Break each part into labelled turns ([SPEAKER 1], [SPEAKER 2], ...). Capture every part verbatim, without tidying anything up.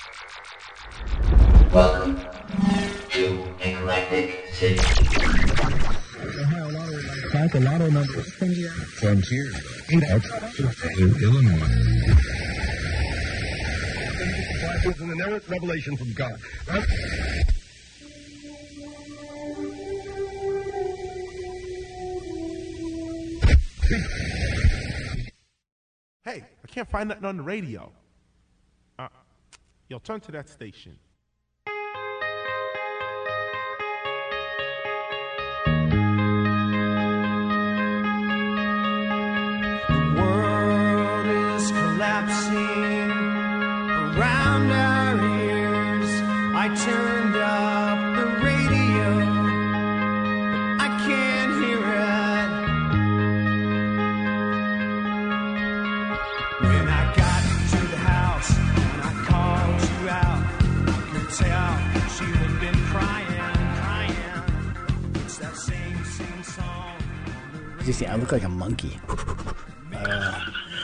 [SPEAKER 1] Welcome to Eclectic City.
[SPEAKER 2] A lot of numbers. Frontier. Illinois. Is an inerrant revelation from God.
[SPEAKER 3] Hey, I can't find nothing on the radio. Uh, yo, turn to that station.
[SPEAKER 4] The world is collapsing around our ears. I turned up the radio, but I can't hear it. When I got to the house and I called you out, I could tell that you had been crying, crying. It's that same, same song.
[SPEAKER 5] You see, I look like a monkey. Uh,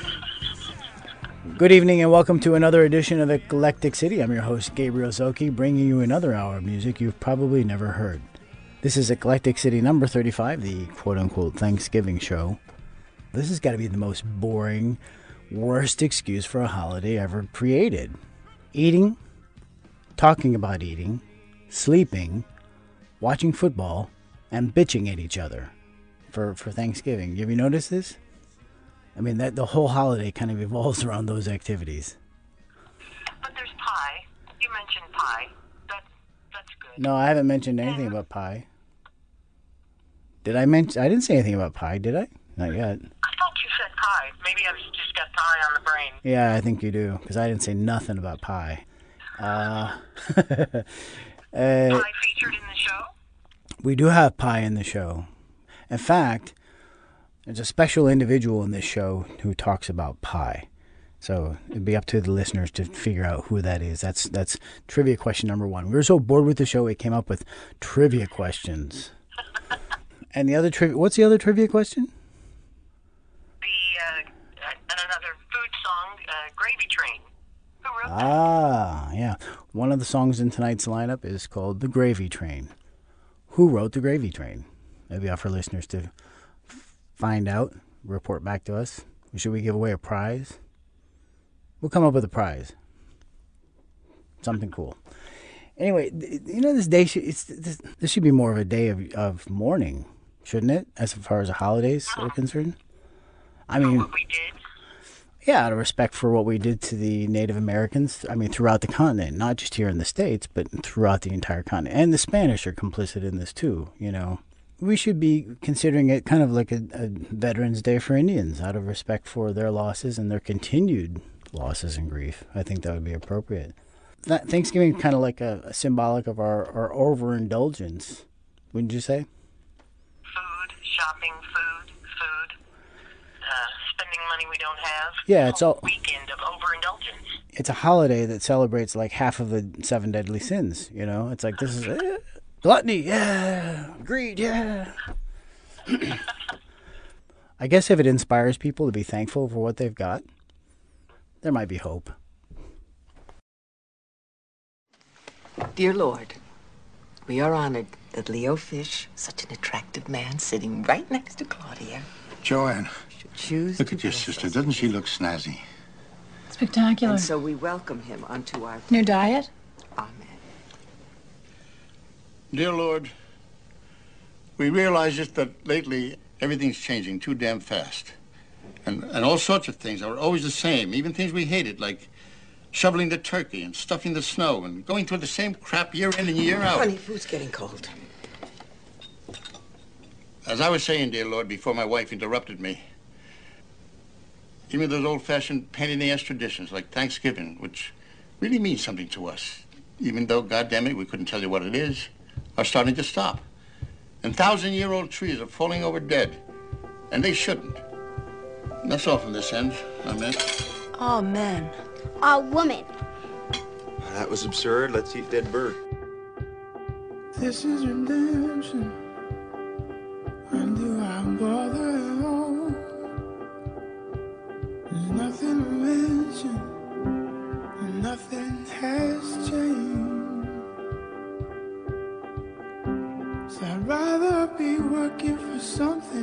[SPEAKER 5] good evening and welcome to another edition of Eclectic City. I'm your host, Gabriel Zoki, bringing you another hour of music you've probably never heard. This is Eclectic City number thirty-five, the quote-unquote Thanksgiving show. This has got to be the most boring, worst excuse for a holiday ever created. Eating, talking about eating, sleeping, watching football, and bitching at each other for, for Thanksgiving. Have you noticed this? I mean, that the whole holiday kind of evolves around those activities.
[SPEAKER 6] But there's pie. You mentioned pie. That, that's good.
[SPEAKER 5] No, I haven't mentioned anything about pie. Did I mention? I didn't say anything about pie, did I? Not yet.
[SPEAKER 6] I thought you said pie. Maybe I've just got pie on the brain.
[SPEAKER 5] Yeah, I think you do, because I didn't say nothing about pie. Uh, uh,
[SPEAKER 6] Pie featured in the show?
[SPEAKER 5] We do have pie in the show. In fact, there's a special individual in this show who talks about pie. So it'd be up to the listeners to figure out who that is. That's that's trivia question number one. We were so bored with the show, we came up with trivia questions. And the other trivia, what's the other trivia question?
[SPEAKER 6] The, uh, and another food song, uh, Gravy Train. Who wrote that?
[SPEAKER 5] Ah, yeah. One of the songs in tonight's lineup is called The Gravy Train. Who wrote The Gravy Train? Maybe up for listeners to find out, report back to us. Should we give away a prize? We'll come up with a prize. Something cool. Anyway, you know, this day should, it's, this, this should be more of a day of, of mourning, shouldn't it? As far as the holidays are concerned. I mean,
[SPEAKER 6] what we did?
[SPEAKER 5] Yeah, out of respect for what we did to the Native Americans. I mean, throughout the continent, not just here in the States, but throughout the entire continent. And the Spanish are complicit in this too, you know. We should be considering it kind of like a, a Veterans Day for Indians, out of respect for their losses and their continued losses and grief. I think that would be appropriate. That Thanksgiving is kind of like a, a symbolic of our, our overindulgence, wouldn't you say?
[SPEAKER 6] Food, shopping, food, food, uh, spending money we don't have.
[SPEAKER 5] Yeah, it's all
[SPEAKER 6] weekend of overindulgence.
[SPEAKER 5] It's a holiday that celebrates like half of the seven deadly sins. You know, it's like this is. Eh, Gluttony, yeah. Greed, yeah. I guess if it inspires people to be thankful for what they've got, there might be hope.
[SPEAKER 7] Dear Lord, we are honored that Leo Fish, such an attractive man sitting right next to Claudia,
[SPEAKER 8] Joanne,
[SPEAKER 7] should choose
[SPEAKER 8] look
[SPEAKER 7] to
[SPEAKER 8] at your
[SPEAKER 7] bless
[SPEAKER 8] sister.
[SPEAKER 7] us.
[SPEAKER 8] Doesn't she look snazzy?
[SPEAKER 9] Spectacular.
[SPEAKER 7] And so we welcome him onto our
[SPEAKER 9] New diet?
[SPEAKER 7] Amen.
[SPEAKER 8] Dear Lord, we realize just that lately everything's changing too damn fast. And, and all sorts of things are always the same, even things we hated, like shoveling the turkey and stuffing the snow and going through the same crap year in and year out.
[SPEAKER 7] Honey, food's getting cold.
[SPEAKER 8] As I was saying, dear Lord, before my wife interrupted me, even those old-fashioned pain-in-the-ass traditions like Thanksgiving, which really means something to us, even though, goddammit, we couldn't tell you what it is, are starting to stop. And thousand-year-old trees are falling over dead, and they shouldn't. And that's all from this end. Amen.
[SPEAKER 10] Amen. A woman.
[SPEAKER 11] That was absurd. Let's eat dead bird.
[SPEAKER 4] This is redemption. When do I bother at all? There's nothing to mention, and nothing has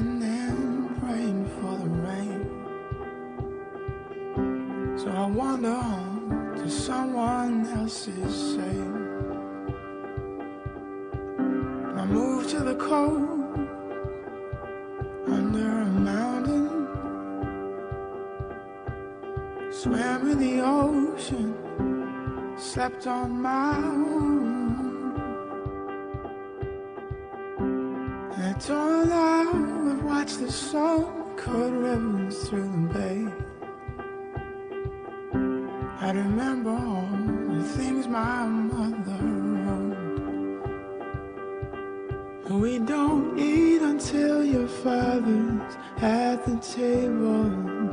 [SPEAKER 9] listening, praying for the rain. So I wander home to someone else's shame. I moved to the cold under a mountain, swam in the ocean, slept on my own. And it turned out I'd watched the sun cut rivers through the bay. I remember all the things my mother wrote. We don't eat until your father's at the table.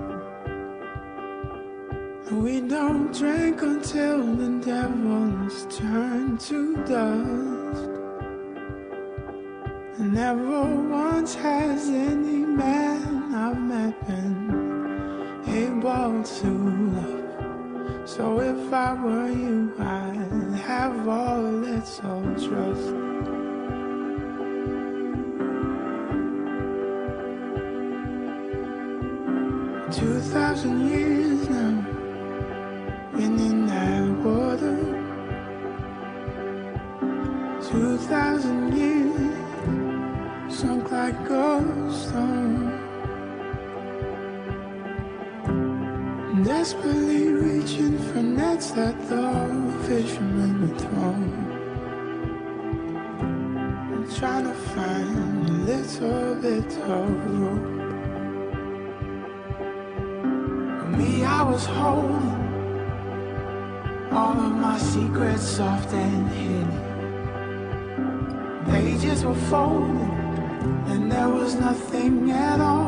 [SPEAKER 9] We don't drink until the devil's turned to dust. And never once has any man I've met been able to love. So if I were you, I'd have all little trust. Two thousand years now, been in that water. Two thousand years, sunk like a stone. Desperately reaching for nets that the fishermen had thrown. I'm trying to find a little bit of rope. For me, I was holding all of my secrets soft and hidden. Pages were folded and there was nothing at all.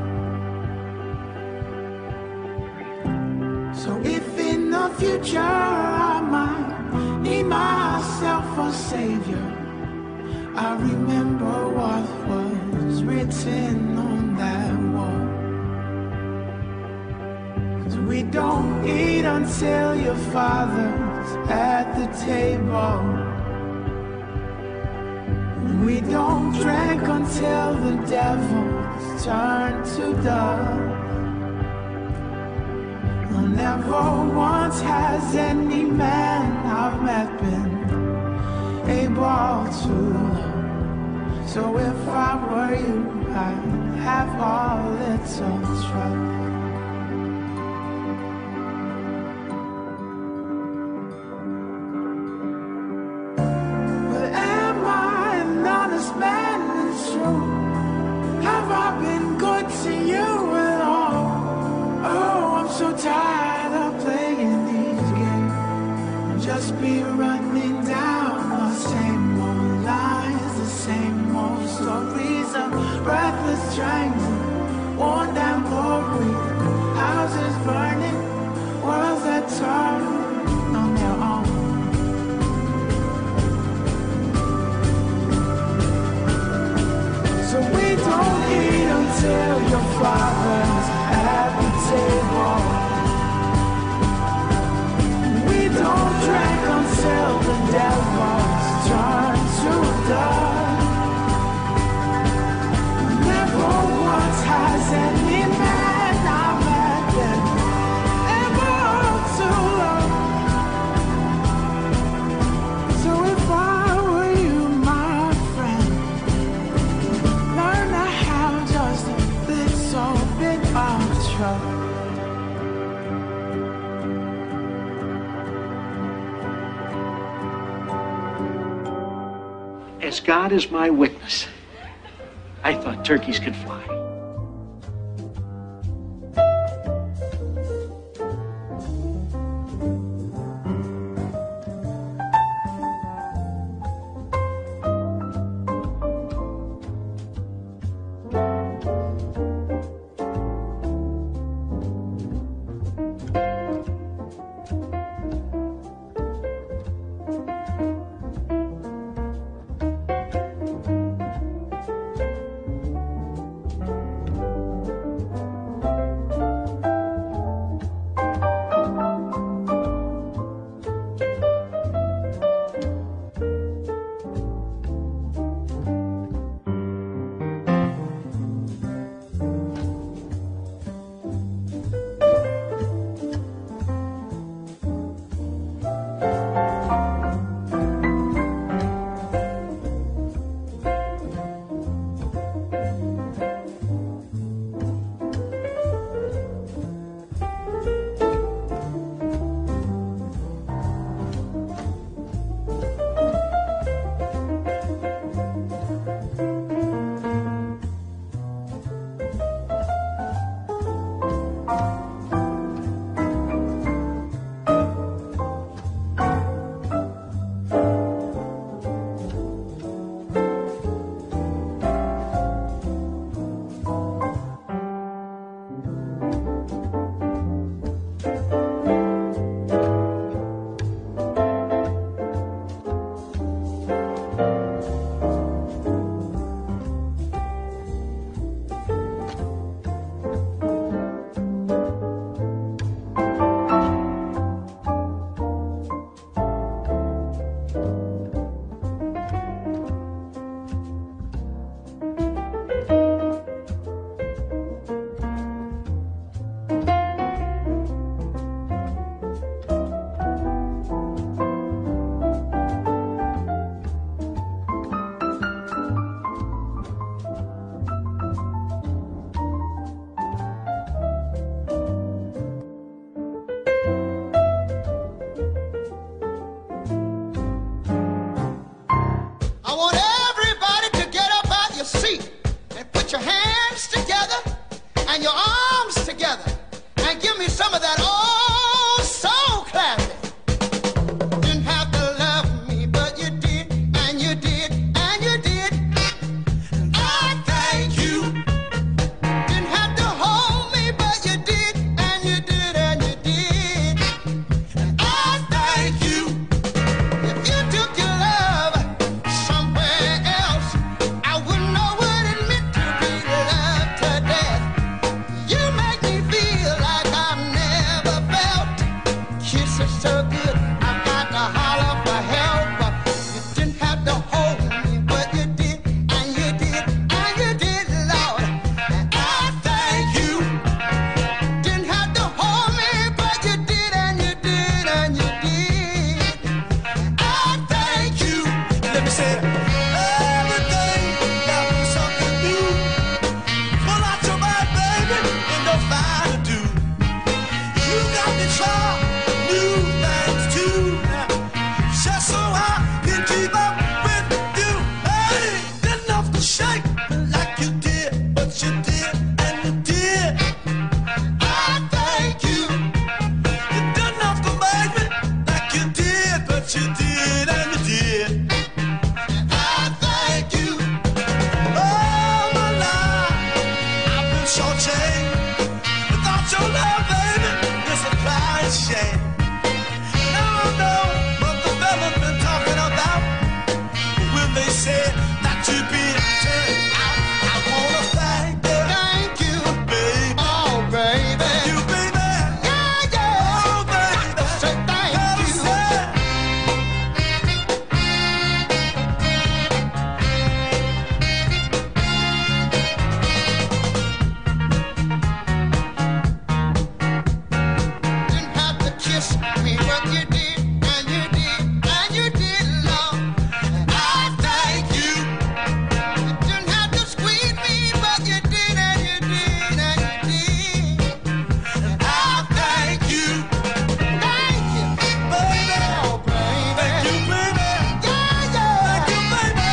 [SPEAKER 9] So if in the future I might need myself a savior, I remember what was written on that wall. 'Cause we don't eat until your father's at the table. We don't drink until the devil's turned to dust. Never once has any man I've met been able to love. So if I were you, I'd have all little trust. But am I an honest man? It's true. Have I been good to you at all? Oh, I'm so tired of playing these games. Just be running down the same old lines, the same old stories of breathless strangers, worn down concrete, houses burning, worlds that turn on their own. So we don't eat until your father's at the table. We don't drink until the devil's turned to dust. Never once has any man I've met been able to love. So if I were you, my friend, learn to have just a little bit of trust.
[SPEAKER 12] As God is my witness, I thought turkeys could fly.
[SPEAKER 13] and your arms together and give me some of that old soul classic. Didn't have to love me, but you did, and you did, and you did. And I thank you. Didn't have to hold me, but you did, and you did, and you did. And I thank you. If you took your love somewhere else, I wouldn't know what it meant to be loved to death. You make me feel like I've never felt kisses so good. I've got to holler for help. You didn't have to hold me, but you did, and you did, and you did, Lord. And I thank you. Didn't have to hold me, but you did, and you did, and you did. I thank you. Let me say it. Everything got me something new. Pull out your mind, baby, and don't find to do. You got me trying new things too. Just so I can keep up with you. Hey, didn't have to shake like you did, but you did, and you did. I thank you. You didn't have to make me like you did, but you did, and you did. I thank you. All my life I've been shortchanged. Without your love, baby, it's a crying shame. Now I know what the fella's been talking about when they said that you'd be turned out. I wanna thank you, thank you, baby. Oh, baby, thank you, baby. Yeah, yeah. Oh, baby, say thank you. Didn't have to kiss me, but you did, and you did, and you did, Lord. And I thank you. You didn't have to squeeze me, but you did, and you did, and you did. And I thank you. Thank you, baby. Oh, baby. Thank you, baby. Yeah, yeah. Thank you, baby.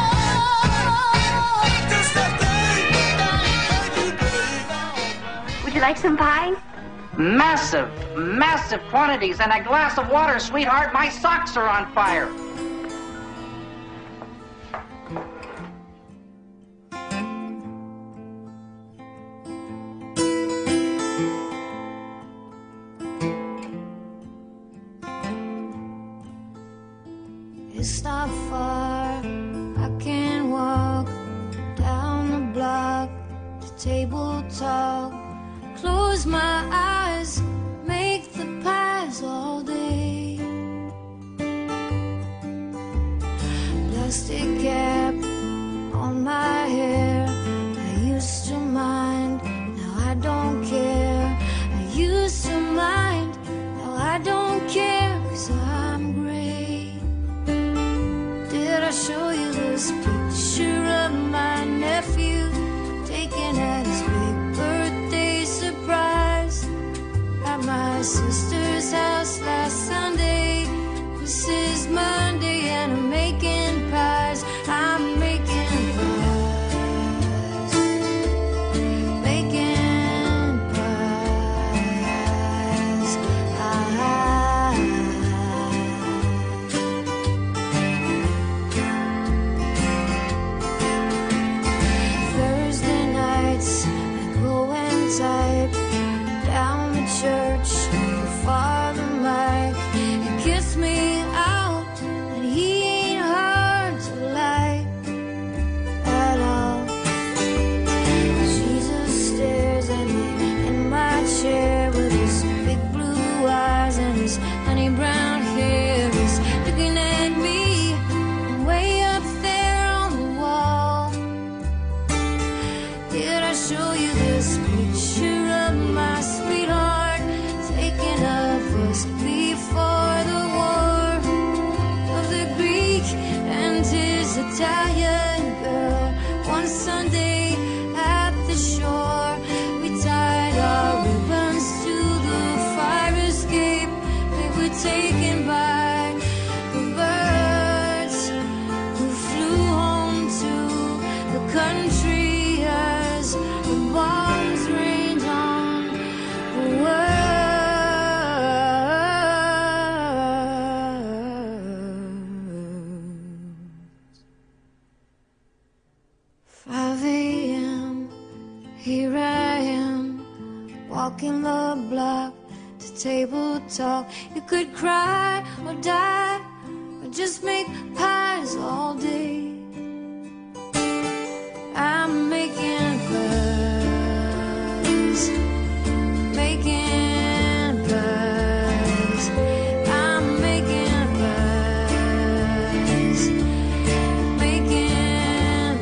[SPEAKER 13] Just that thing. Thank you, baby.
[SPEAKER 14] Would you like some pie?
[SPEAKER 15] Massive, massive quantities and a glass of water, sweetheart. My socks are on fire.
[SPEAKER 16] It's not far, I can walk down the block to table talk. Close my eyes, make the pies all day. Plastic cap on my hair. I used to mind, now I don't care. I used to mind, now I don't care, 'cause I'm gray. Did I show you this picture of my nephew taken at his big birthday surprise at my sister's house last Sunday? This is Monday and I'm making pies. I'm making pies. Making pies. Ah. Thursday nights I go and type down the church for Father Mike. He kissed me out and he ain't hard to like at all. Jesus stares at me in my chair with his big blue eyes and his honey brown hair. He's looking at me way up there on the wall. Did I show you this picture of my sweetheart taken of us before the war? Of the Greek and his Italian girl. One Sunday at the shore, we tied our ribbons to the fire escape. They were taken by the birds who flew home to the country as the bombs ring. Here I am, walking the block to table talk. You could cry or die, or just make pies all day. I'm making pies, making pies. I'm making pies, making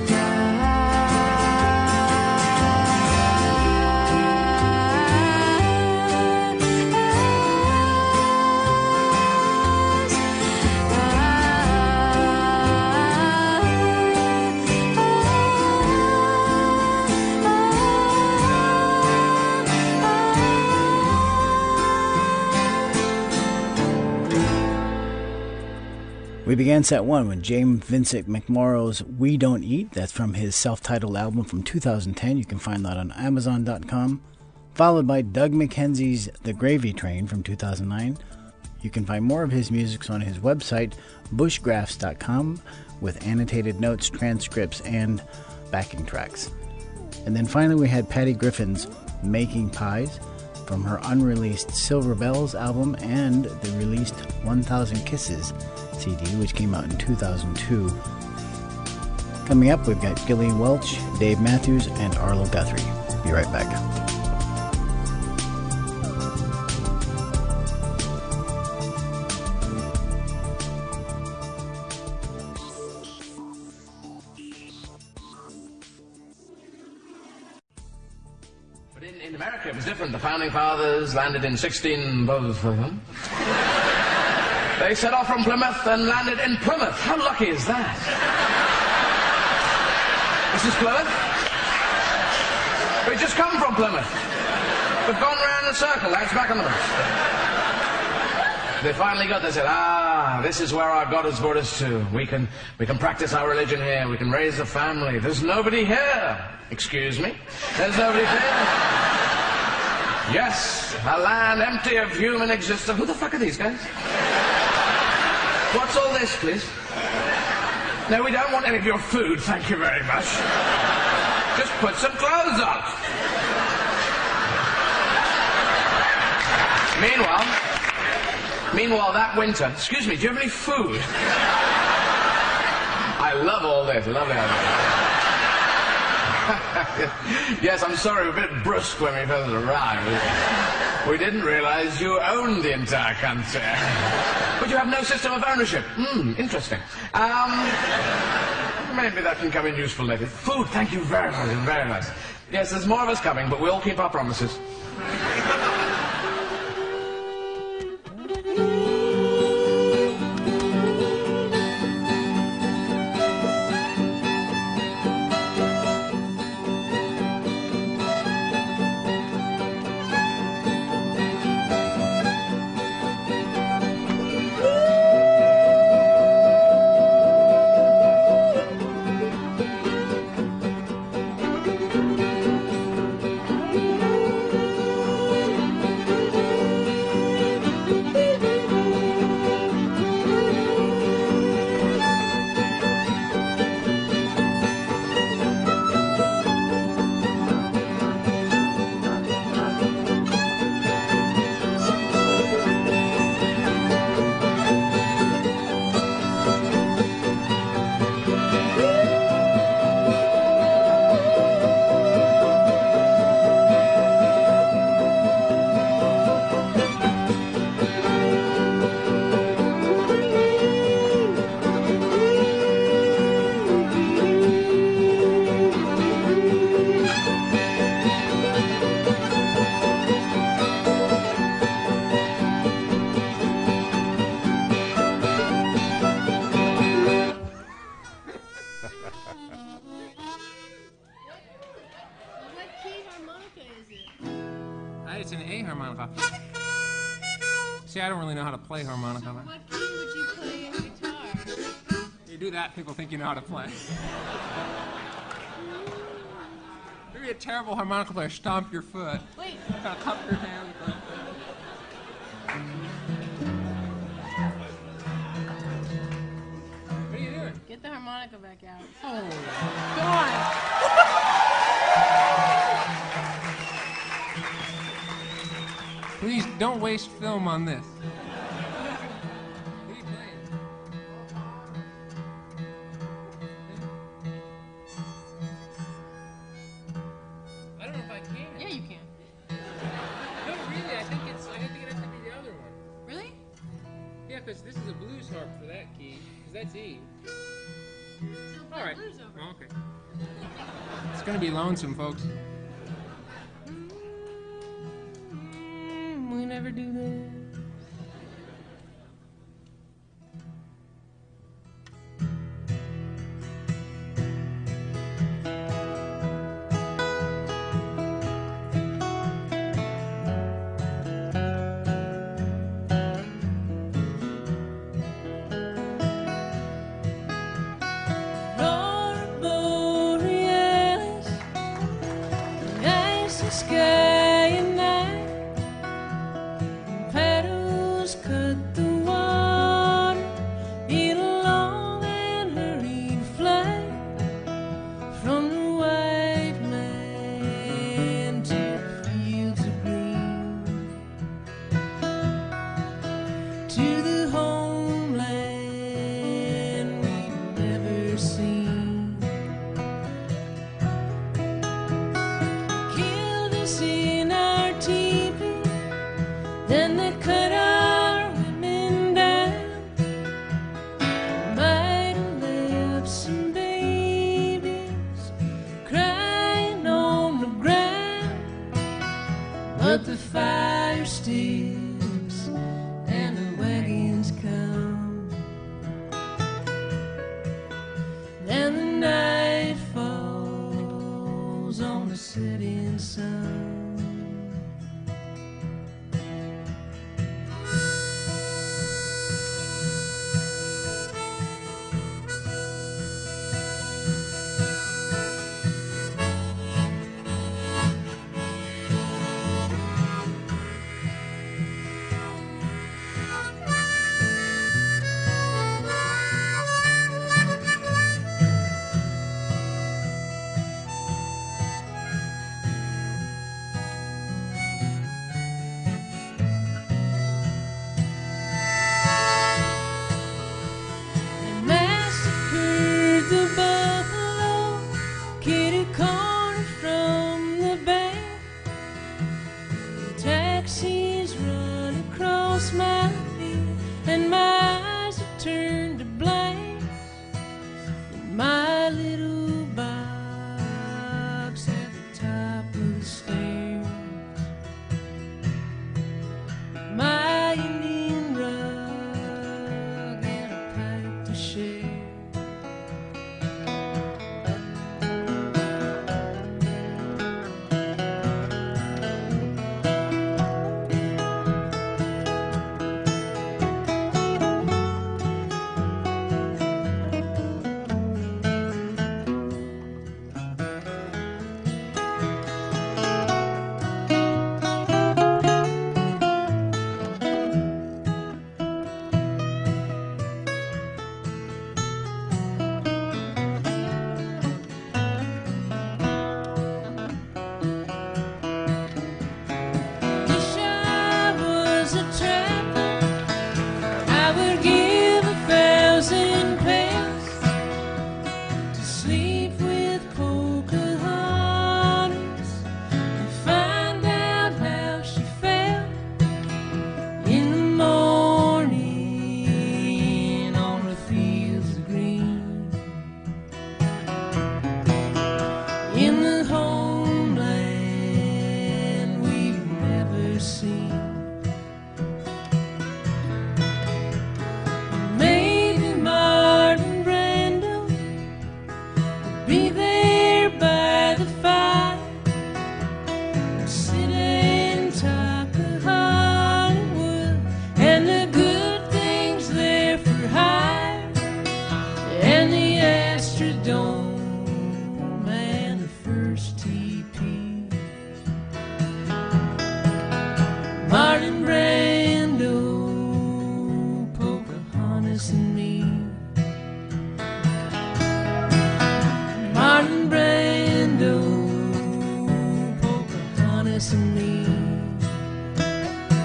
[SPEAKER 5] We began set one with James Vincent McMorrow's We Don't Eat. That's from his self-titled album from two thousand ten. You can find that on Amazon dot com. Followed by Doug McKenzie's The Gravy Train from two thousand nine. You can find more of his music on his website, bushgraphs dot com, with annotated notes, transcripts, and backing tracks. And then finally we had Patty Griffin's Making Pies from her unreleased Silver Bells album and the released one thousand Kisses C D, which came out in two thousand two. Coming up, we've got Gillian Welch, Dave Matthews, and Arlo Guthrie. Be right back.
[SPEAKER 14] But in, in America, it was different. The Founding Fathers landed in sixteen... They set off from Plymouth and landed in Plymouth. How lucky is that? This is Plymouth. We just come from Plymouth. We've gone round the circle. That's back on the bus. They finally got there. Said, ah, this is where our God has brought us to. We can, we can practice our religion here. We can raise a family. There's nobody here. Excuse me? There's nobody here. Yes, a land empty of human existence. Who the fuck are these guys? What's all this, please? No, we don't want any of your food, thank you very much. Just put some clothes on. Meanwhile, meanwhile, that winter... Excuse me, do you have any food? I love all this, lovely. Yes, I'm sorry, we're a bit brusque when we first arrived. We didn't realize you owned the entire country. But you have no system of ownership. Hmm, interesting. Um, maybe that can come in useful later. Food, thank you very much, very nice. Yes, there's more of us coming, but we'll keep our promises.
[SPEAKER 17] It's an A harmonica. See, I don't really know how to play harmonica.
[SPEAKER 18] What key would you play a guitar?
[SPEAKER 17] You do that, people think you know how to play. You'd be a terrible harmonica player. Stomp your foot.
[SPEAKER 18] Wait.
[SPEAKER 17] Kind of cup your hand. What are you doing?
[SPEAKER 18] Get the harmonica back out.
[SPEAKER 17] Oh,
[SPEAKER 18] God.
[SPEAKER 17] Please don't waste film on this. I don't know if I can.
[SPEAKER 18] Yeah, you can.
[SPEAKER 17] No, really, I think it's. I think it has to be the other one.
[SPEAKER 18] Really?
[SPEAKER 17] Yeah, because this is a blues harp for that key. Because that's E. All right.
[SPEAKER 18] Blues over.
[SPEAKER 17] Oh, okay. It's gonna be lonesome, folks.
[SPEAKER 18] We never do that.
[SPEAKER 9] Marlon Brando, Pocahontas and me.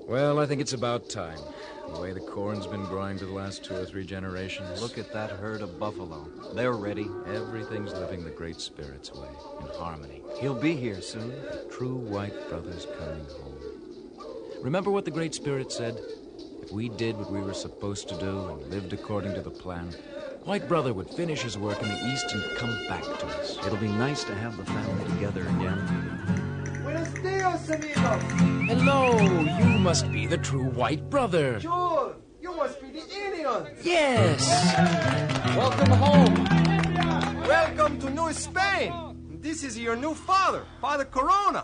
[SPEAKER 19] Well, I think it's about time. The way the corn's been growing for the last two or three generations.
[SPEAKER 11] Look at that herd of buffalo. They're ready.
[SPEAKER 19] Everything's living the Great Spirit's way, in harmony.
[SPEAKER 11] He'll be here soon.
[SPEAKER 19] The true white brother's coming home. Remember what the Great Spirit said? If we did what we were supposed to do and lived according to the plan, White Brother would finish his work in the East and come back to us.
[SPEAKER 11] It'll be nice to have the family together again.
[SPEAKER 9] Buenos dias, amigos.
[SPEAKER 19] Hello, you must be the true White Brother.
[SPEAKER 9] Sure, you must be the Indians.
[SPEAKER 19] Yes.
[SPEAKER 9] Welcome home. Welcome to New Spain. This is your new father, Father Corona.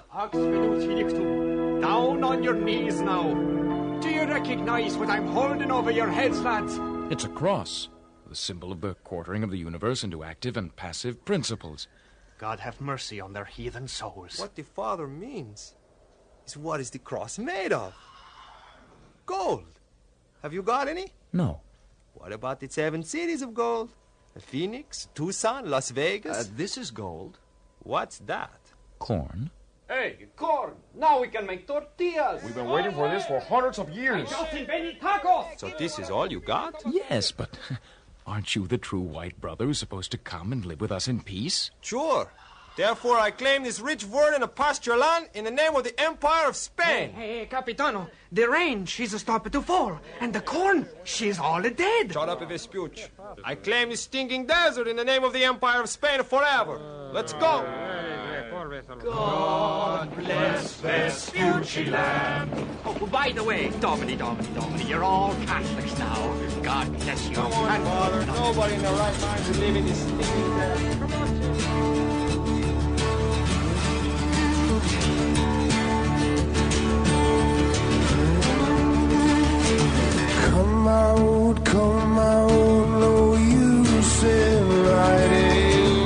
[SPEAKER 12] Down on your knees now. Do you recognize what I'm holding over your heads, lads?
[SPEAKER 19] It's a cross, the symbol of the quartering of the universe into active and passive principles.
[SPEAKER 12] God have mercy on their heathen souls.
[SPEAKER 9] What the Father means is what is the cross made of? Gold. Have you got any?
[SPEAKER 19] No.
[SPEAKER 9] What about the seven cities of gold? Phoenix, Tucson, Las Vegas?
[SPEAKER 11] Uh, this is gold.
[SPEAKER 9] What's that?
[SPEAKER 19] Corn.
[SPEAKER 12] Hey, corn! Now we can make tortillas!
[SPEAKER 2] We've been waiting for this for hundreds of years.
[SPEAKER 12] I just invented tacos!
[SPEAKER 9] So this is all you got?
[SPEAKER 19] Yes, but aren't you the true White Brother who's supposed to come and live with us in peace?
[SPEAKER 9] Sure. Therefore, I claim this rich word in a pasture land in the name of the Empire of Spain.
[SPEAKER 12] Hey, hey, Capitano, the rain, she's stopped to fall, and the corn, she's all dead.
[SPEAKER 9] Shut up, Vespucci. I claim this stinking desert in the name of the Empire of Spain forever. Let's go.
[SPEAKER 12] God bless Vespucci land. Oh, by the way, Domini, Domini, Domini, you're all Catholics now. God bless you.
[SPEAKER 9] Come on, and Father. Nobody in their right mind should live in this stinking desert. Come on,
[SPEAKER 20] Come out, come out, no use in hiding.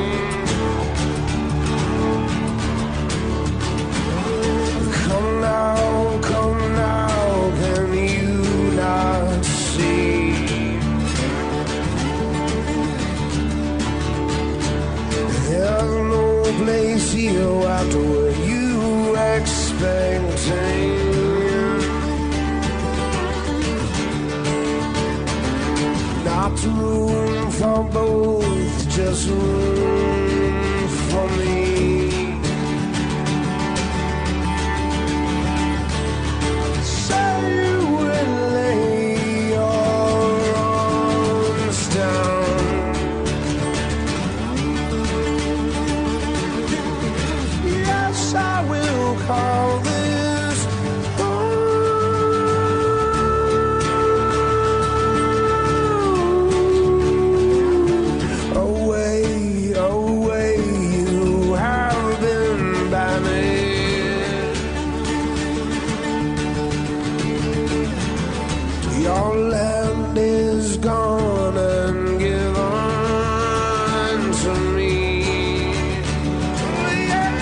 [SPEAKER 20] Come now, come now, can you not see? There's no place here after what you expecting. Not room for both, just room for me. Say you will lay your arms down. Yes, I will call this home. Away, away, you have been banished. Your land is gone and given to me. Yeah,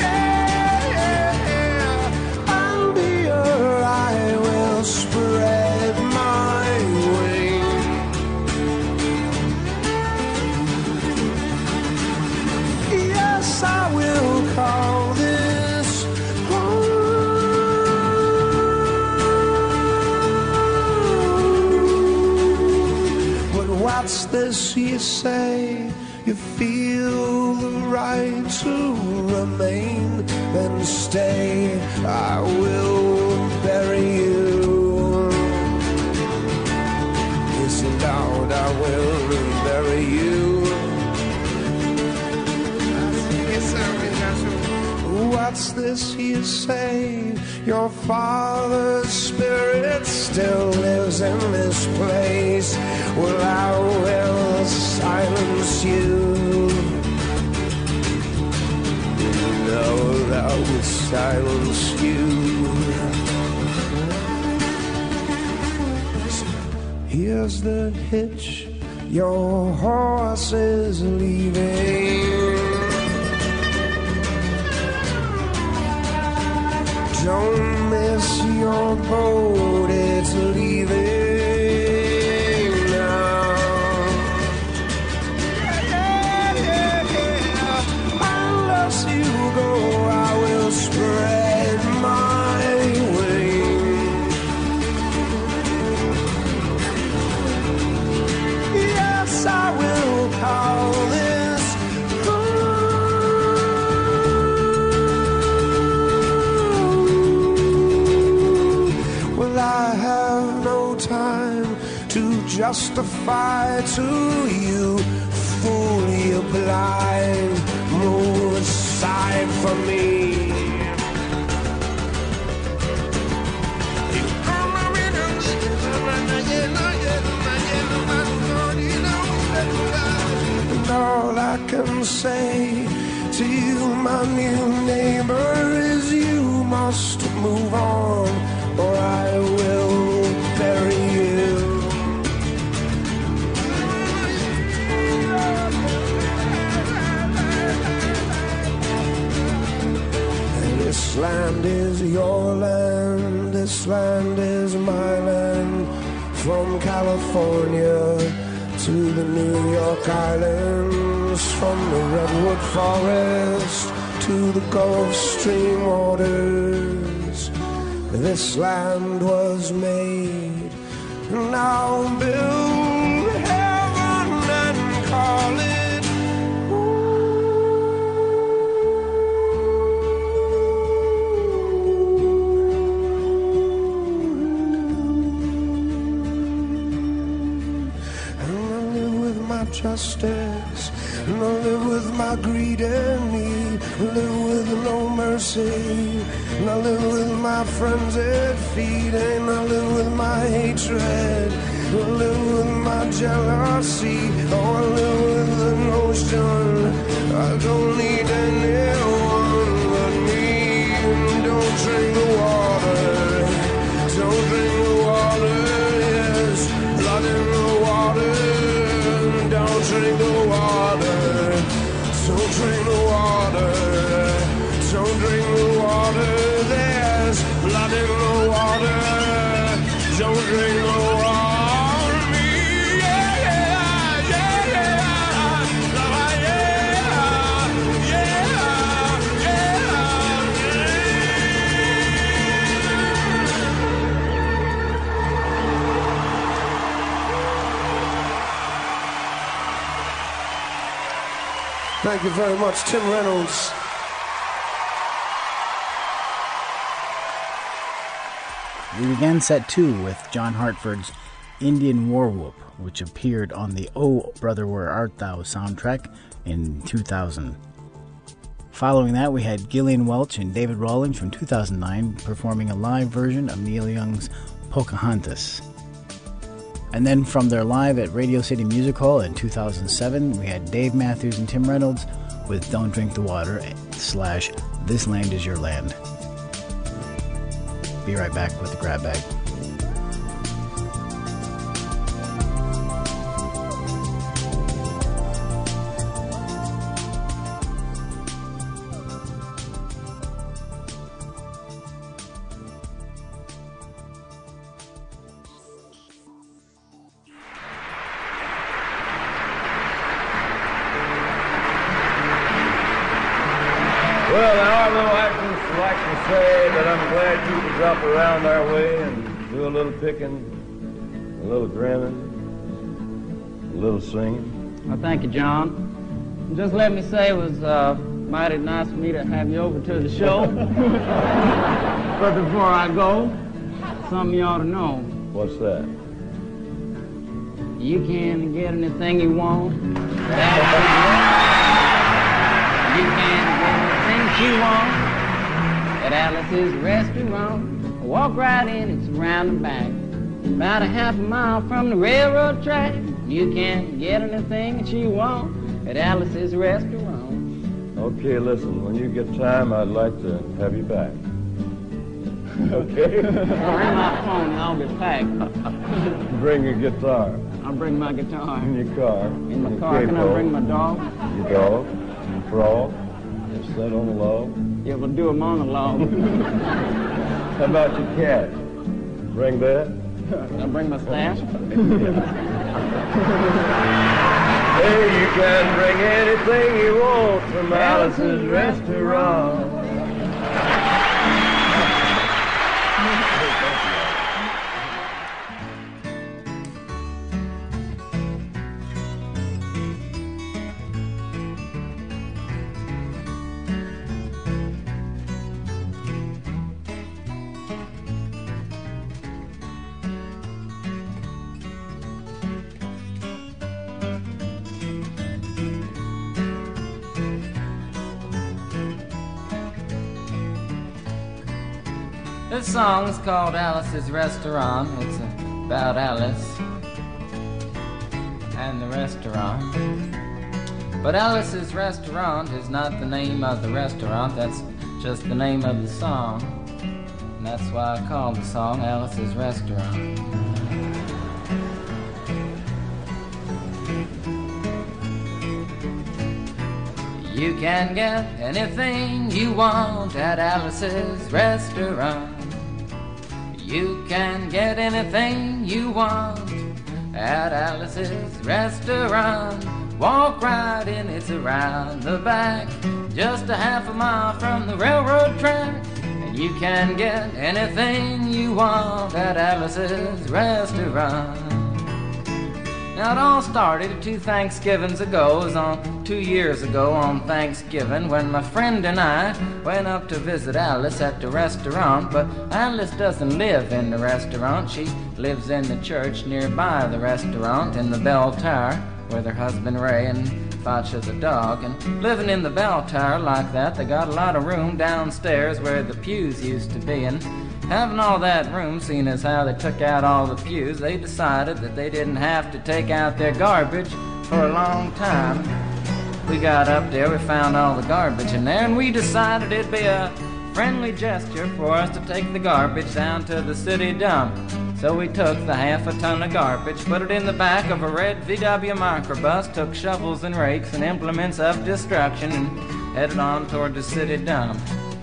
[SPEAKER 20] and here I will spread my wings. Yes, I will call this home. But what's this you say? You feel the right to remain, then stay. I will bury you. Listen loud, I will bury you. What's this you say? Your father's spirit still lives in this place. Well, I will silence you. No, I will silence you. Here's the hitch. Your horse is leaving. Don't miss your boat, it's leaving now. Yeah, yeah, yeah. Unless you go, I will spread my wings. justify to you. Fool, you blind. Move aside from me. And all I can say to you, my new neighbor, is you must move on, or I will bury you. And this land is your land, this land is my land, from California to the New York Islands, from the Redwood Forest to the Gulf Stream waters. This land was made, and I'll build heaven and call it justice, and I live with my greed and need, I live with no mercy, and I live with my frenzied feet, and I live with my hatred, I live with my jealousy, oh, I live with the notion I don't need anyone but me. Don't drink the water, don't drink the water, yes, blood in the water. Don't drink the water, don't drink the water, don't drink the water, there's blood in the water, don't drink the water, me, yeah, yeah, yeah, yeah, love, yeah, yeah, yeah, Thank you very much, Tim Reynolds.
[SPEAKER 5] We began set two with John Hartford's Indian War Whoop, which appeared on the Oh Brother Where Art Thou soundtrack in two thousand. Following that, we had Gillian Welch and David Rawlings from two thousand nine performing a live version of Neil Young's Pocahontas. And then from their live at Radio City Music Hall in two thousand seven, we had Dave Matthews and Tim Reynolds with Don't Drink the Water slash This Land Is Your Land. Be right back with the grab bag.
[SPEAKER 21] Well, now I know I just like to say that I'm glad you could drop around our way and do a little picking, a little grinning, a little singing.
[SPEAKER 22] Well, thank you, John. Just let me say it was uh, mighty nice for me to have you over to the show. But before I go, something you ought to know.
[SPEAKER 21] What's that?
[SPEAKER 22] You can get anything you want. You can you want at Alice's restaurant. Walk right in, it's around the back. About a half a mile from the railroad track. You can get anything that you want at Alice's restaurant.
[SPEAKER 21] Okay, listen, when you get time, I'd like to have you back. Okay?
[SPEAKER 22] Bring my phone and I'll be packed.
[SPEAKER 21] Bring your guitar.
[SPEAKER 22] I'll bring my guitar.
[SPEAKER 21] In your car.
[SPEAKER 22] In my car, can I bring my dog?
[SPEAKER 21] Your dog, your frog. Set on the log?
[SPEAKER 22] Yeah, we'll do them on the log.
[SPEAKER 21] How about your cat? Bring that?
[SPEAKER 22] I'll bring my stash.
[SPEAKER 21] Hey, you can bring anything you want from Alice's restaurant.
[SPEAKER 22] This song's called Alice's Restaurant. It's about Alice and the restaurant. But Alice's Restaurant is not the name of the restaurant, that's just the name of the song. And that's why I called the song Alice's Restaurant. You can get anything you want at Alice's Restaurant. You can get anything you want at Alice's Restaurant. Walk right in, it's around the back, just a half a mile from the railroad track. And you can get anything you want at Alice's Restaurant. Now it all started two Thanksgivings ago. It was on two years ago on Thanksgiving when my friend and I went up to visit Alice at the restaurant. But Alice doesn't live in the restaurant. She lives in the church nearby the restaurant in the bell tower with her husband Ray and Facha the dog. And living in the bell tower like that, they got a lot of room downstairs where the pews used to be. And having all that room, seeing as how they took out all the pews, they decided that they didn't have to take out their garbage for a long time. We got up there, we found all the garbage in there, and we decided it'd be a friendly gesture for us to take the garbage down to the city dump. So we took the half a ton of garbage, put it in the back of a red V W microbus, took shovels and rakes and implements of destruction, and headed on toward the city dump.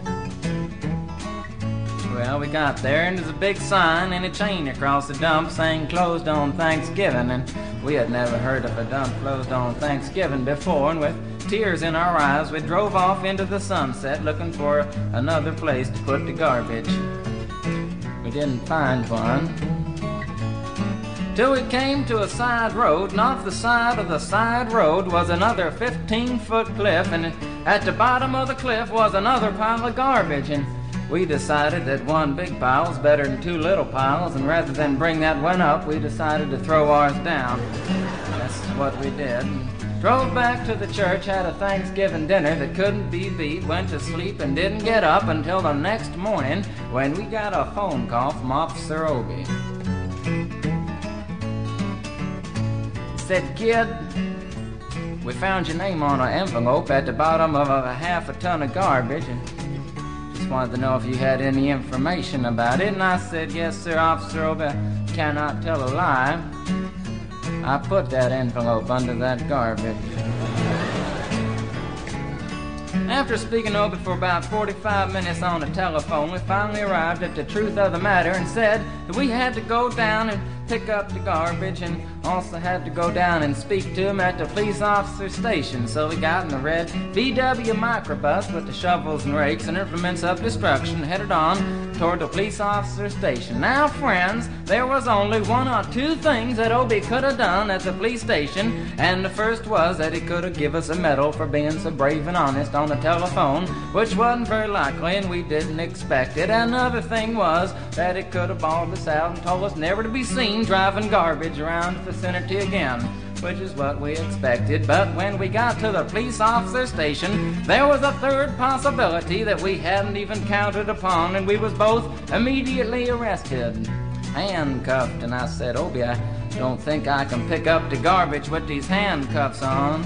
[SPEAKER 22] Well, we got there, and there's a big sign and a chain across the dump saying closed on Thanksgiving, and we had never heard of a dump closed on Thanksgiving before, and with tears in our eyes, we drove off into the sunset looking for another place to put the garbage. We didn't find one till we came to a side road, and off the side of the side road was another fifteen-foot cliff, and at the bottom of the cliff was another pile of garbage, and we decided that one big pile was better than two little piles, and rather than bring that one up, we decided to throw ours down. That's what we did. Drove back to the church, had a Thanksgiving dinner that couldn't be beat, went to sleep and didn't get up until the next morning when we got a phone call from Officer Obie. He said, "Kid, we found your name on an envelope at the bottom of a half a ton of garbage, and just wanted to know if you had any information about it." And I said, "Yes, sir, Officer Obie, cannot tell a lie. I put that envelope under that garbage." After speaking over for about forty-five minutes on the telephone, we finally arrived at the truth of the matter and said that we had to go down and pick up the garbage, and also had to go down and speak to him at the police officer station. So we got in the red V W microbus with the shovels and rakes and implements of destruction, and headed on toward the police officer station. Now, friends, there was only one or two things that Obie could have done at the police station, and the first was that he could have given us a medal for being so brave and honest on the telephone, which wasn't very likely, and we didn't expect it. Another thing was that he could have bawled us out and told us never to be seen driving garbage around the vicinity again, which is what we expected. But when we got to the police officer station, there was a third possibility that we hadn't even counted upon, and we was both immediately arrested, handcuffed. And I said, "Obie, I don't think I can pick up the garbage with these handcuffs on."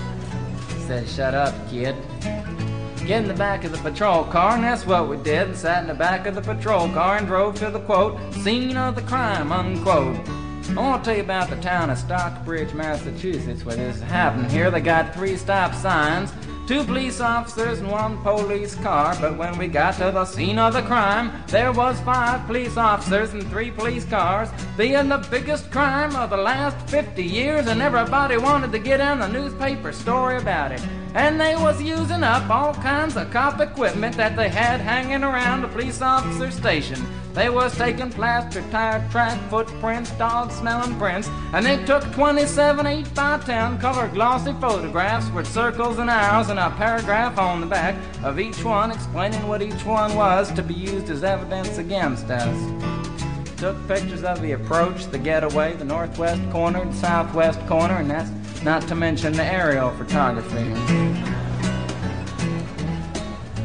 [SPEAKER 22] He said, "Shut up, kid. Get in the back of the patrol car," and that's what we did, and sat in the back of the patrol car and drove to the, quote, scene of the crime, unquote. I want to tell you about the town of Stockbridge, Massachusetts, where this happened. Here they got three stop signs, two police officers and one police car, but when we got to the scene of the crime, there was five police officers and three police cars, being the biggest crime of the last fifty years, and everybody wanted to get in the newspaper story about it. And they was using up all kinds of cop equipment that they had hanging around the police officer station. They was taking plaster tire track footprints, dog-smelling prints, and they took twenty-seven eight by ten color glossy photographs with circles and arrows and a paragraph on the back of each one explaining what each one was to be used as evidence against us. Took pictures of the approach, the getaway, the northwest corner, the southwest corner, and that's not to mention the aerial photography.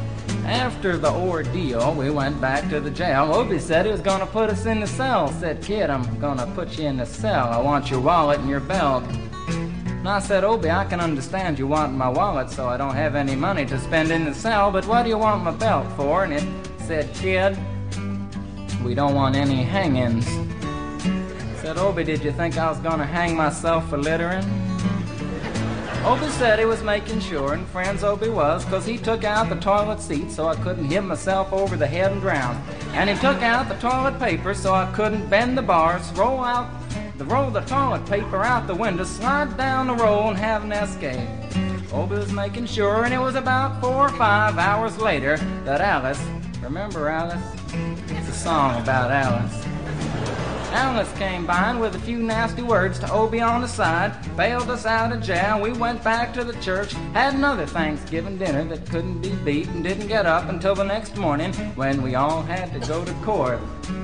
[SPEAKER 22] After the ordeal, we went back to the jail. Obie said he was going to put us in the cell. Said, kid, I'm going to put you in the cell. I want your wallet and your belt. And I said, Obie, I can understand you want my wallet so I don't have any money to spend in the cell, but what do you want my belt for? And it said, kid, we don't want any hangings. I said, Obie, did you think I was going to hang myself for littering? Obie said he was making sure, and friends Obie was, because he took out the toilet seat so I couldn't hit myself over the head and drown. And he took out the toilet paper so I couldn't bend the bars, roll out, the roll the toilet paper out the window, slide down the roll, and have an escape. Obie was making sure, and it was about four or five hours later that Alice, remember Alice? It's a song about Alice. Alice came by and with a few nasty words to Obie on the side, bailed us out of jail. We went back to the church, had another Thanksgiving dinner that couldn't be beat, and didn't get up until the next morning when we all had to go to court.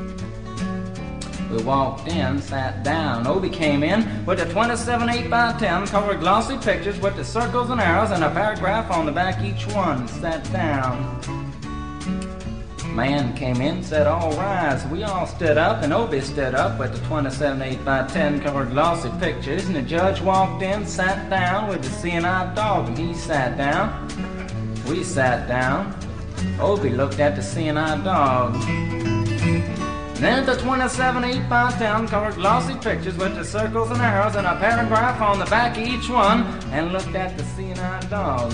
[SPEAKER 22] We walked in, sat down. Obie came in with a twenty-seven eight by ten colored glossy pictures with the circles and arrows and a paragraph on the back each one. Sat down. Man came in, said, all rise. We all stood up, and Obie stood up with the twenty-seven eight by ten colored glossy pictures, and the judge walked in, sat down with the seeing eye dog, and he sat down. We sat down. Obie looked at the seeing eye dog. And then the twenty-seven eight by ten colored glossy pictures with the circles and arrows and a paragraph on the back of each one, and looked at the seeing eye dog.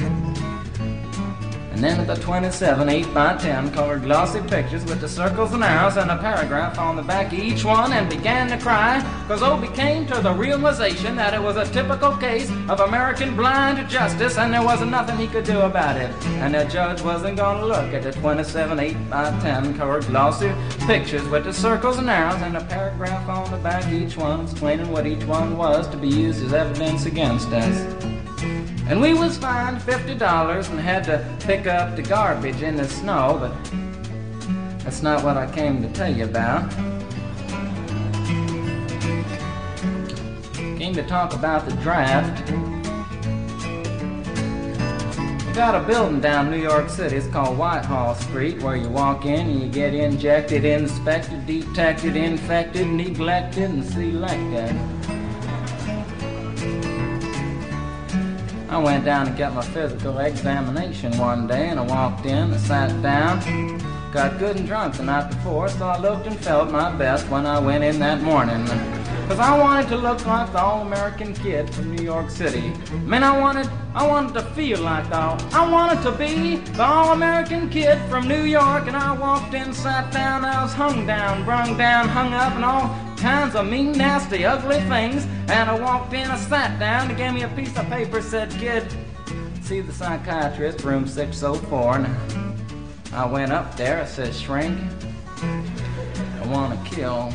[SPEAKER 22] And then at the twenty-seven eight by ten colored glossy pictures with the circles and arrows and a paragraph on the back of each one, and began to cry, because Obie came to the realization that it was a typical case of American blind justice, and there wasn't nothing he could do about it. And the judge wasn't going to look at the twenty-seven eight by ten colored glossy pictures with the circles and arrows and a paragraph on the back of each one, explaining what each one was to be used as evidence against us. And we was fined fifty dollars and had to pick up the garbage in the snow, but that's not what I came to tell you about. Came to talk about the draft. We got a building down New York City. It's called Whitehall Street, where you walk in and you get injected, inspected, detected, infected, neglected, and selected. I went down to get my physical examination one day, and I walked in, I sat down, got good and drunk the night before, so I looked and felt my best when I went in that morning. Because I wanted to look like the all-American kid from New York City. I mean, I wanted, I wanted to feel like the all, I wanted to be the all-American kid from New York, and I walked in, sat down, I was hung down, brung down, hung up, and all kinds of mean, nasty, ugly things. And I walked in, I sat down, they gave me a piece of paper, said, kid, see the psychiatrist, room six oh four. And I went up there, I said, shrink, I want to kill.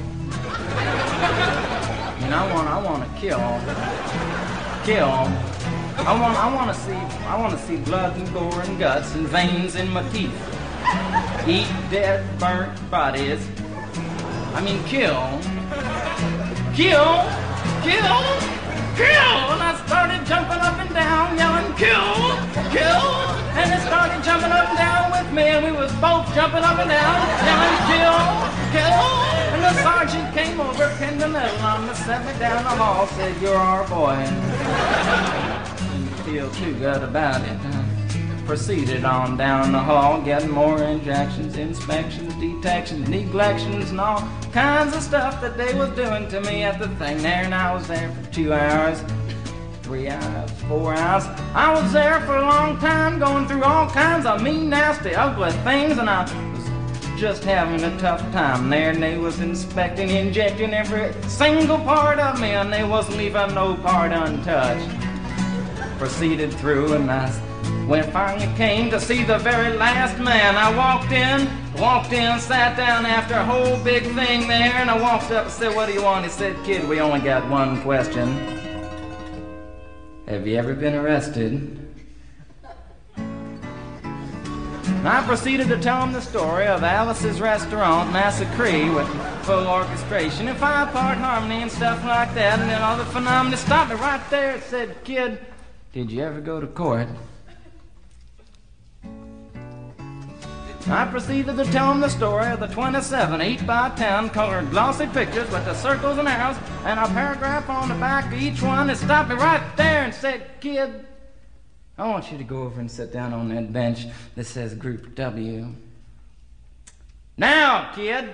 [SPEAKER 22] I mean, I want, I want to kill, kill. I want, I want to see, I want to see blood and gore and guts and veins in my teeth. Eat dead, burnt bodies. I mean, kill, kill, kill, kill. And I started jumping up and down, yelling, kill, kill. And they started jumping up and down with me, and we was both jumping up and down, yelling, kill, kill. And the sergeant came over, pinned the medal on me, set me down the hall, said, you're our boy. And didn't feel too good about it. Proceeded on down the hall, getting more injections, inspections, detections, neglections, and all kinds of stuff that they was doing to me at the thing there. And I was there for two hours, three hours, four hours. I was there for a long time, going through all kinds of mean, nasty, ugly things, and I was just having a tough time there. And they was inspecting, injecting every single part of me, and they wasn't leaving no part untouched. Proceeded through, and I when it finally came to see the very last man, I walked in, walked in, sat down after a whole big thing there, and I walked up and said, what do you want? He said, kid, we only got one question. Have you ever been arrested? And I proceeded to tell him the story of Alice's Restaurant Massacre with full orchestration and five-part harmony and stuff like that, and then all the phenomena stopped me right there and said, kid, did you ever go to court? I proceeded to tell him the story of the twenty-seven eight by ten colored glossy pictures with the circles and arrows and a paragraph on the back of each one. It stopped me right there and said, "Kid, I want you to go over and sit down on that bench that says Group W. Now, kid."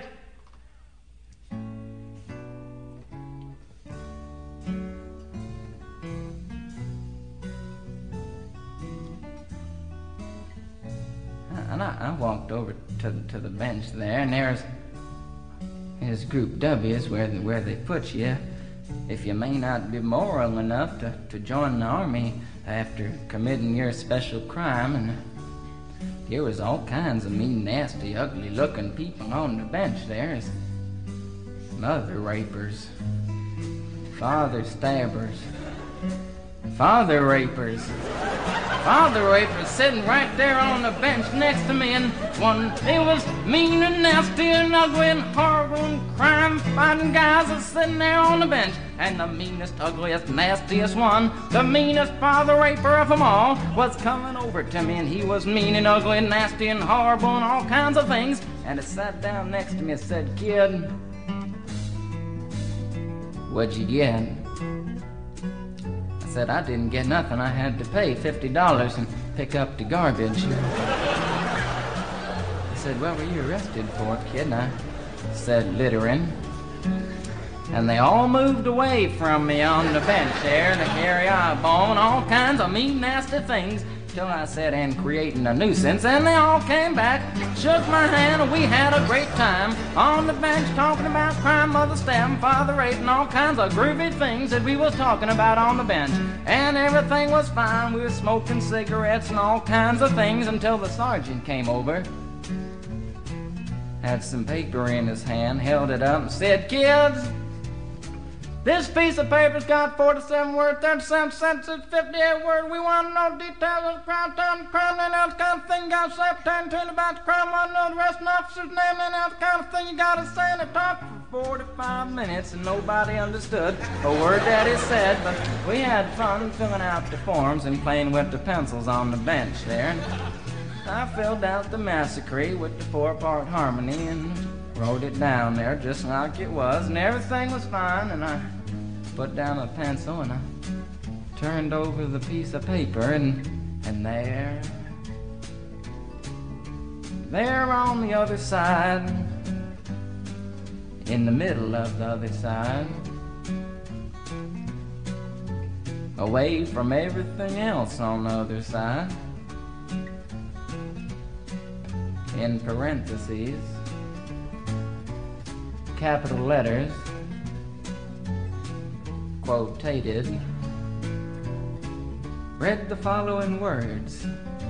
[SPEAKER 22] And I, I walked over to, to the bench there, and there's, there's Group W's where, where they put you if you may not be moral enough to, to join the army after committing your special crime. And there was all kinds of mean, nasty, ugly-looking people on the bench there. There's mother rapers, father stabbers, father rapers. Father rapers sitting right there on the bench next to me, and one, they was mean and nasty and ugly and horrible and crime-fighting guys are sitting there on the bench. And the meanest, ugliest, nastiest one, the meanest father raper of them all, was coming over to me, and he was mean and ugly and nasty and horrible and all kinds of things. And he sat down next to me and said, "Kid, what'd you get?" I said, "I didn't get nothing. I had to pay fifty dollars and pick up the garbage." He said, "What were you arrested for, kid?" And I said, "Littering." And they all moved away from me on the bench there to carry eye bomb and all kinds of mean, nasty things, till I said, "and creating a nuisance," and they all came back, shook my hand, and we had a great time on the bench talking about crime, mother stabbing, father rape, and all kinds of groovy things that we was talking about on the bench. And everything was fine. We were smoking cigarettes and all kinds of things until the sergeant came over, had some paper in his hand, held it up and said, "Kids, this piece of paper's got forty-seven words, thirty-seven sentences, fifty-eight words. We want to know details of the crime, time, the crime, and else kind of thing. You got to say pertaining to it about the crime. Want to know the rest of the officer's name and else kind of thing. You got to say." And it talked for forty-five minutes, and nobody understood a word that he said. But we had fun filling out the forms and playing with the pencils on the bench there. And I filled out the massacre with the four-part harmony and wrote it down there just like it was, and everything was fine. And I put down a pencil and I turned over the piece of paper, and and there, there on the other side, in the middle of the other side, away from everything else on the other side, in parentheses, capital letters, quotated, read the following words: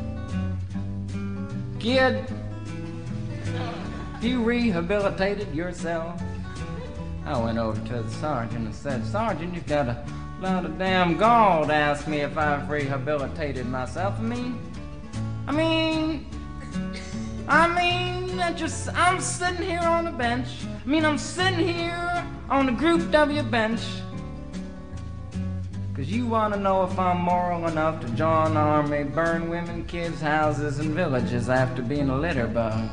[SPEAKER 22] "Kid, have you rehabilitated yourself?" I went over to the sergeant and said, "Sergeant, you've got a lot of damn gall to ask me if I've rehabilitated myself. I mean, I mean, I mean, I just, I'm sitting here on the bench. I mean, I'm sitting here on the Group W bench, because you want to know if I'm moral enough to join the army, burn women, kids, houses, and villages after being a litter bug."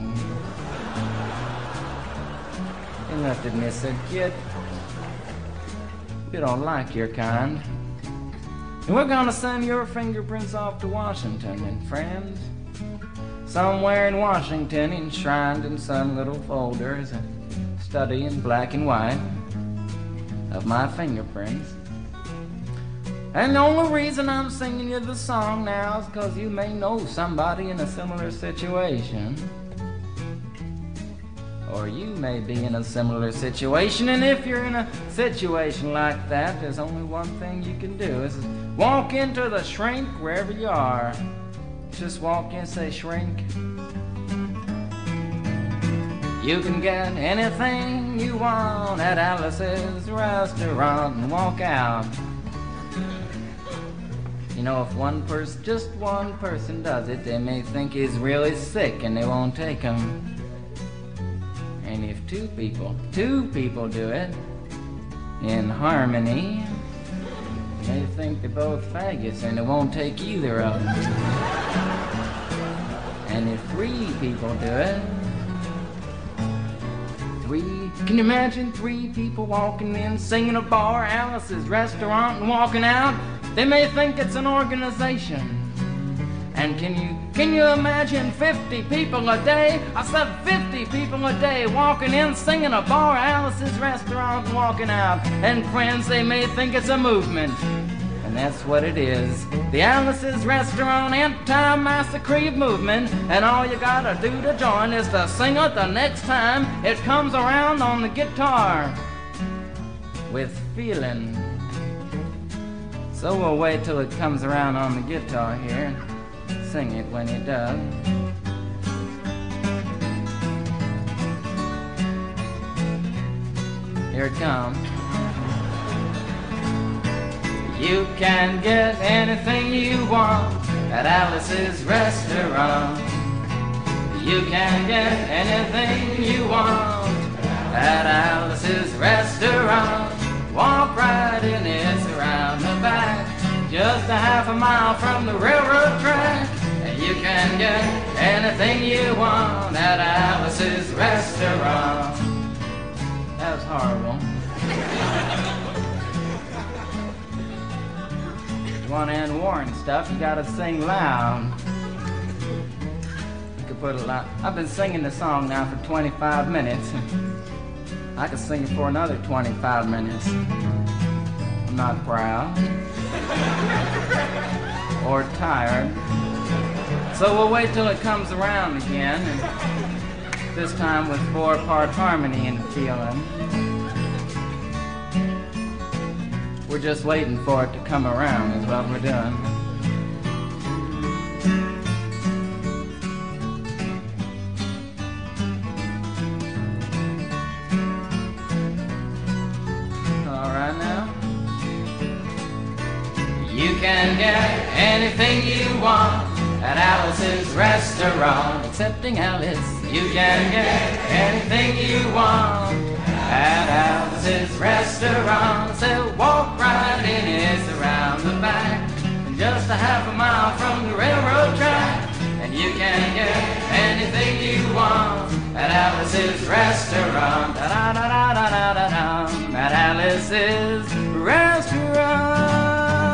[SPEAKER 22] He looked at me and said, "Kid, we don't like your kind, and we're going to send your fingerprints off to Washington, and friends, somewhere in Washington, enshrined in some little folder, is a study in black and white of my fingerprints. And the only reason I'm singing you the song now is because you may know somebody in a similar situation. Or you may be in a similar situation, and if you're in a situation like that, there's only one thing you can do, is walk into the shrink wherever you are. Just walk in and say, 'Shrink, you can get anything you want at Alice's restaurant,' and walk out. You know, if one person, just one person does it, they may think he's really sick and they won't take him. And if two people, two people do it in harmony, they think they're both faggots and they won't take either of them. And if three people do it. Three, can you imagine three people walking in, singing a bar, Alice's restaurant, and walking out? They may think it's an organization. And can you, can you imagine fifty people a day? I said fifty people a day walking in, singing a bar, Alice's restaurant, and walking out. And friends, they may think it's a movement. And that's what it is. The Alice's Restaurant Anti-Massacre Movement. And all you gotta do to join is to sing it the next time it comes around on the guitar with feeling. So we'll wait till it comes around on the guitar here. Sing it when it does. Here it comes. You can get anything you want at Alice's Restaurant. You can get anything you want at Alice's Restaurant. Walk right in, it's around the back, just a half a mile from the railroad track. And you can get anything you want at Alice's Restaurant. That was horrible. If you want to end war and stuff, you gotta sing loud. You could put a lot. I've been singing the song now for twenty-five minutes. I could sing it for another twenty-five minutes. I'm not proud or tired. So we'll wait till it comes around again, and this time with four-part harmony and feeling. We're just waiting for it to come around is what we're doing. You can get anything you want at Alice's Restaurant. Accepting Alice, you can get anything you want at Alice's Restaurant. So walk right in, it's around the back, just a half a mile from the railroad track. And you can get anything you want at Alice's Restaurant. Da da da da da da da. At Alice's Restaurant.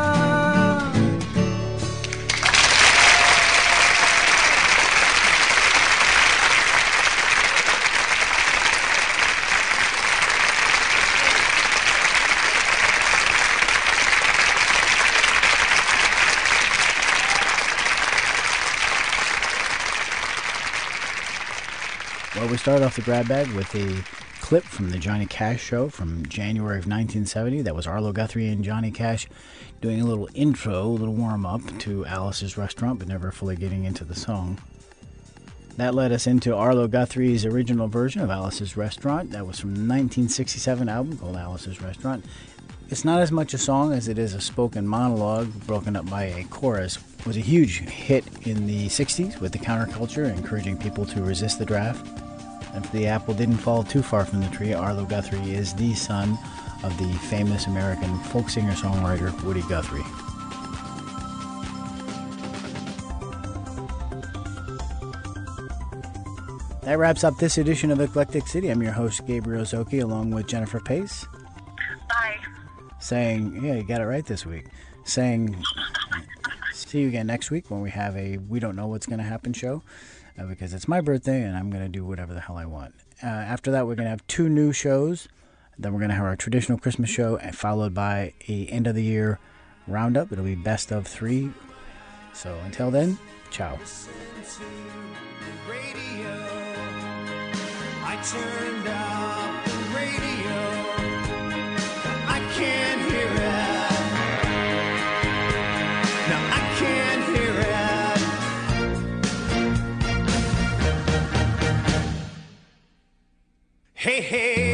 [SPEAKER 5] Well, we started off the grab bag with a clip from the Johnny Cash show from January of nineteen seventy. That was Arlo Guthrie and Johnny Cash doing a little intro, a little warm-up to Alice's Restaurant, but never fully getting into the song. That led us into Arlo Guthrie's original version of Alice's Restaurant. That was from the nineteen sixty-seven album called Alice's Restaurant. It's not as much a song as it is a spoken monologue broken up by a chorus. It was a huge hit in the sixties with the counterculture, encouraging people to resist the draft. And if the apple didn't fall too far from the tree, Arlo Guthrie is the son of the famous American folk singer-songwriter Woody Guthrie. That wraps up this edition of Eclectic City. I'm your host, Gabriel Zoki, along with Jennifer Pace.
[SPEAKER 6] Bye.
[SPEAKER 5] Saying, yeah, you got it right this week. Saying, see you again next week when we have a We Don't Know What's Going to Happen show. Uh, because it's my birthday and I'm going to do whatever the hell I want. Uh, after that, we're going to have two new shows. Then we're going to have our traditional Christmas show, and followed by a end of the year roundup. It'll be best of three. So until then, ciao.
[SPEAKER 4] I turned up the radio. I can't hear it. No, I can't hear it. Hey, hey.